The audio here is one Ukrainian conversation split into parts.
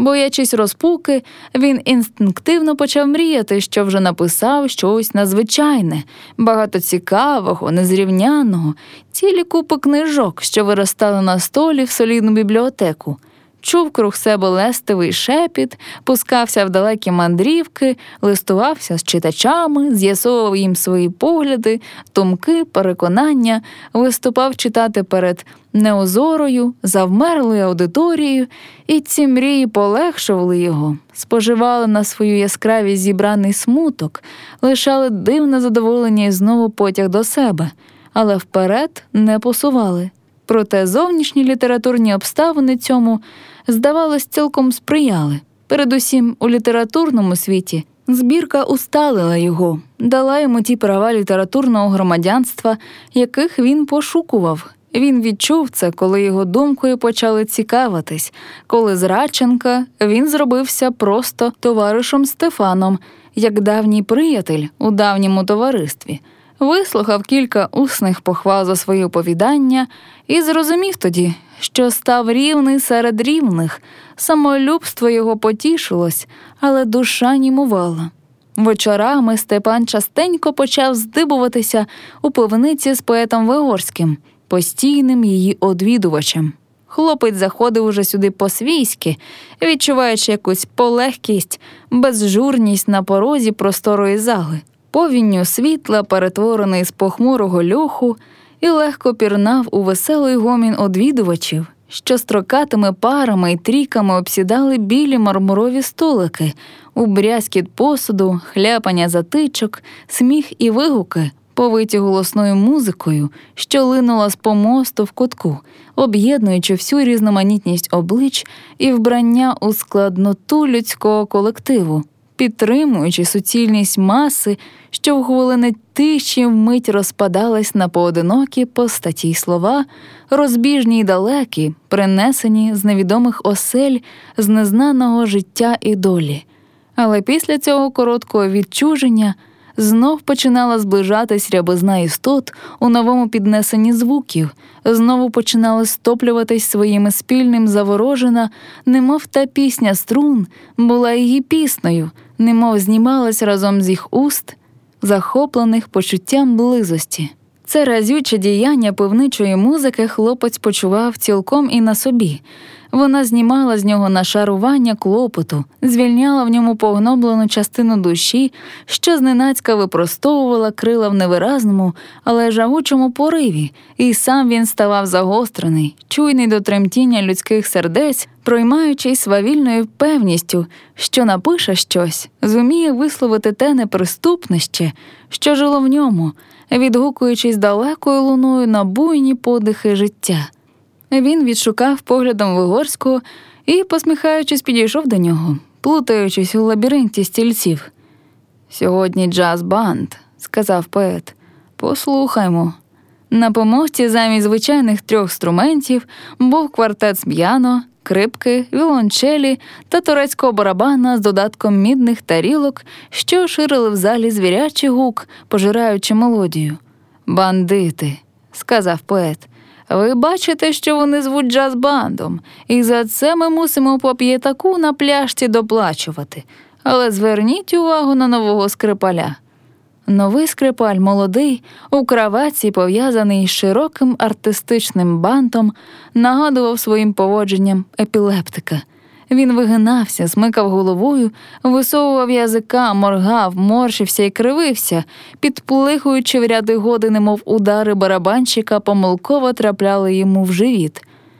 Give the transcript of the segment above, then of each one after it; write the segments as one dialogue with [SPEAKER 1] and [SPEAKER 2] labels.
[SPEAKER 1] Боячись розпуки, він інстинктивно почав мріяти, що вже написав щось надзвичайне, багато цікавого, незрівняного, цілі купи книжок, що виростали на столі в солідну бібліотеку. Чув круг себе лестивий шепіт, пускався в далекі мандрівки, листувався з читачами, з'ясовував їм свої погляди, думки, переконання, виступав читати перед неозорою, завмерлою аудиторією, і ці мрії полегшували його, споживали на свою яскравість зібраний смуток, лишали дивне задоволення і знову потяг до себе, але вперед не посували. Проте зовнішні літературні обставини цьому, здавалось, цілком сприяли. Передусім, у літературному світі збірка усталила його, дала йому ті права літературного громадянства, яких він пошукував. Він відчув це, коли його думкою почали цікавитись, коли з Радченка він зробився просто товаришем Стефаном, як давній приятель у давньому товаристві. Вислухав кілька усних похвал за свої оповідання і зрозумів тоді, що став рівний серед рівних. Самолюбство його потішилось, але душа німувала. Вечорами Степан частенько почав здибуватися у пивниці з поетом Вигорським, постійним її одвідувачем. Хлопець заходив уже сюди по-свійськи, відчуваючи якусь полегкість, безжурність на порозі просторої зали. Повінню світла, перетворений з похмурого льоху, і легко пірнав у веселий гомін одвідувачів, що строкатими парами й трійками обсідали білі мармурові столики, у брязкіт посуду, хляпання затичок, сміх і вигуки, повиті голосною музикою, що линула з помосту в кутку, об'єднуючи всю різноманітність облич і вбрання у складноту людського колективу, підтримуючи суцільність маси, що в хвилини тиші вмить розпадалась на поодинокі постаті й слова, розбіжні й далекі, принесені з невідомих осель, з незнаного життя і долі. Але після цього короткого відчуження знов починала зближатись рябизна істот у новому піднесенні звуків, знову починала стоплюватись своїми спільним заворожена, немов та пісня струн була її піснею, немов знімалась разом з їх уст, захоплених почуттям близості. Це разюче діяння пивничої музики хлопець почував цілком і на собі. Вона знімала з нього нашарування клопоту, звільняла в ньому погноблену частину душі, що зненацька випростовувала крила в невиразному, але жагучому пориві, і сам він ставав загострений, чуйний до тремтіння людських сердець, проймаючись свавільною певністю, що напише щось, зуміє висловити те неприступнище, що жило в ньому, відгукуючись далекою луною на буйні подихи життя. Він відшукав поглядом Вигорського і, посміхаючись, підійшов до нього, плутаючись у лабіринті стільців. «Сьогодні джаз-банд», – сказав поет. «Послухаймо». На помості замість звичайних 3 інструментів був квартет з піано, крипки, віолончелі та турецького барабана з додатком мідних тарілок, що ширили в залі звірячий гук, пожираючи мелодію. «Бандити», – сказав поет. «Ви бачите, що вони звуть джаз-бандом, і за це ми мусимо по п'ятаку на пляшці доплачувати. Але зверніть увагу на нового скрипаля». Новий скрипаль, молодий, у краватці, пов'язаний з широким артистичним бантом, нагадував своїм поводженням епілептика. Він вигинався, смикав головою, висовував язика, моргав, морщився і кривився, підплихуючи в ряди годи, немов удари барабанщика, помилково трапляли йому в живіт.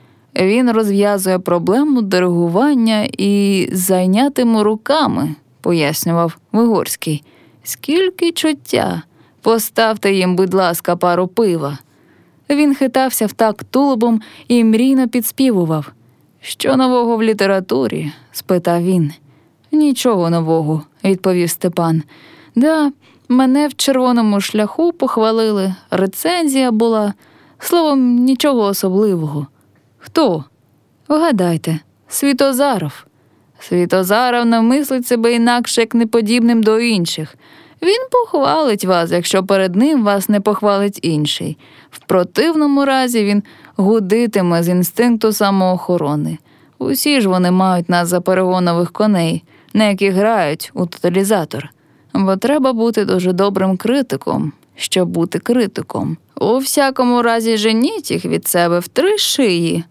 [SPEAKER 1] Він розв'язує проблему диригування і зайнятими руками, пояснював Вигорський. Скільки чуття! Поставте їм, будь ласка, пару пива. Він хитався в такт тулубом і мрійно підспівував. «Що нового в літературі?» – спитав він. «Нічого нового», – відповів Степан. «Да, мене в «Червоному шляху» похвалили, рецензія була. Словом, нічого особливого». «Хто?» «Вгадайте, Світозаров». «Світозаров не мислить себе інакше, як неподібним до інших. Він похвалить вас, якщо перед ним вас не похвалить інший. В противному разі він гудитиме з інстинкту самоохорони. Усі ж вони мають нас за перегонових коней, на яких грають у тоталізатор. Бо треба бути дуже добрим критиком, щоб бути критиком. У всякому разі, женіть їх від себе в 3 шиї.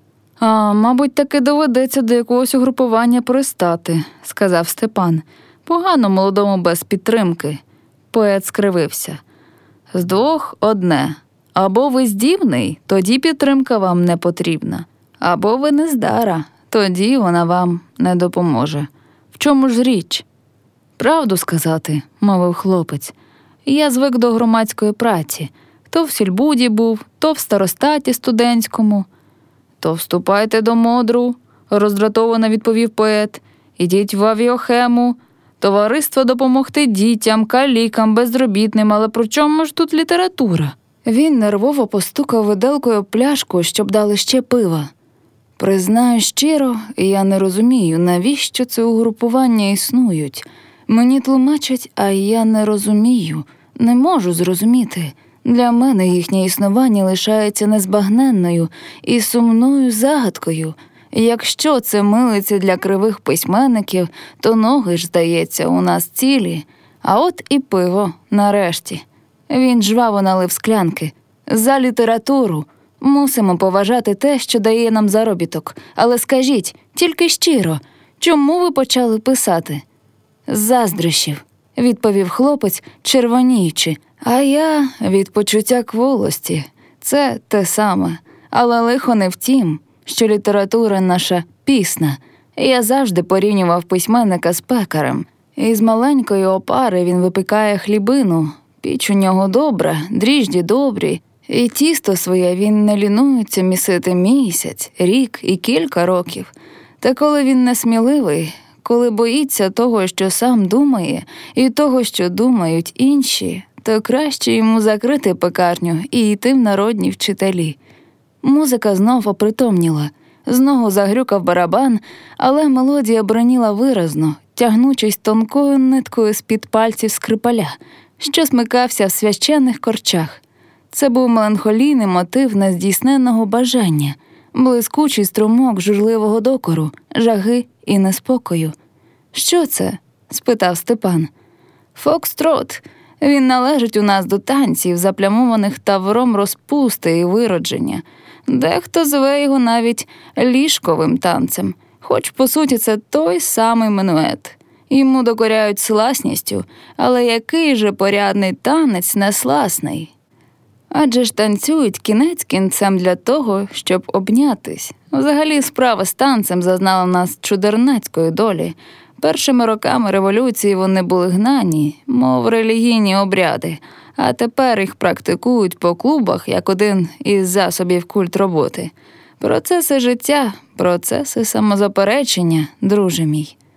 [SPEAKER 1] Мабуть, таки доведеться до якогось угрупування пристати, сказав Степан. Погано молодому без підтримки. Поет скривився. З 2 одне. Або ви здібний, тоді підтримка вам не потрібна. Або ви нездара, тоді вона вам не допоможе. В чому ж річ? Правду сказати, мовив хлопець. Я звик до громадської праці. То в сільбуді був, то в старостаті студентському. То вступайте до модру, роздратовано відповів поет. Ідіть в авіохему. Товариство допомогти дітям, калікам, безробітним, але при чому ж тут література? Він нервово постукав виделкою пляшку, щоб дали ще пива. Признаю щиро, я не розумію, навіщо це угрупування існують. Мені тлумачать, а я не розумію, не можу зрозуміти. Для мене їхнє існування лишається незбагненною і сумною загадкою. Якщо це милиці для кривих письменників, то ноги ж, здається, у нас цілі. А от і пиво, нарешті. Він жваво налив склянки. За літературу. Мусимо поважати те, що дає нам заробіток. Але скажіть, тільки щиро, чому ви почали писати? З заздрощів, відповів хлопець, червоніючи. А я від почуття кволості. Це те саме. Але лихо не в тім, що література наша пісна. Я завжди порівнював письменника з пекарем. Із маленької опари він випікає хлібину. Піч у нього добра, дріжджі добрі. І тісто своє він не лінується місити місяць, рік і кілька років. Та коли він несміливий, коли боїться того, що сам думає, і того, що думають інші, то краще йому закрити пекарню і йти в народні вчителі. Музика знов опритомніла. Знову загрюкав барабан, але мелодія броніла виразно, тягнучись тонкою ниткою з-під пальців скрипаля, що смикався в священних корчах. Це був меланхолійний мотив нездійсненного бажання, блискучий струмок журливого докору, жаги і неспокою. «Що це?» – спитав Степан. «Фокстрот. Він належить у нас до танців, заплямованих тавром розпусти і виродження. Дехто зве його навіть ліжковим танцем, хоч, по суті, це той самий минует. Йому докоряють сласністю, але який же порядний танець несласний? Адже ж танцюють кінець кінцем для того, щоб обнятись. Взагалі справа з танцем зазнала в нас чудернацької долі. Першими роками революції вони були гнані, мов релігійні обряди, а тепер їх практикують по клубах як один із засобів культроботи. Процеси життя, процеси самозаперечення, друже мій.